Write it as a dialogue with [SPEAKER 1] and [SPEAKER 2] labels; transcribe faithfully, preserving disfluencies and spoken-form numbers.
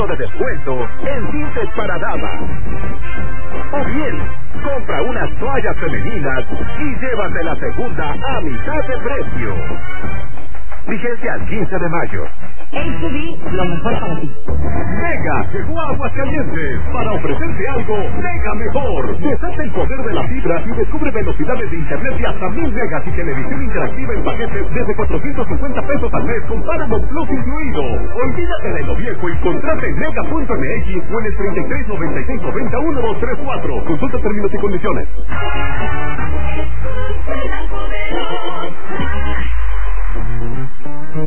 [SPEAKER 1] de descuento en tintes para damas. O bien, compra unas toallas femeninas y llévate la segunda a mitad de precio. Vigencia al quince de mayo.
[SPEAKER 2] H D B, lo mejor para ti.
[SPEAKER 1] Mega llegó a Aguascalientes para ofrecerte algo mega mejor. Desata el poder de la fibra y descubre velocidades de internet de hasta mil megas y televisión interactiva en paquetes desde cuatrocientos cincuenta pesos al mes con Paramount Plus incluido. Olvídate de lo viejo y contrata en mega punto m x o en el treinta y tres noventa y seis noventa uno dos tres cuatro. Consulta términos y condiciones.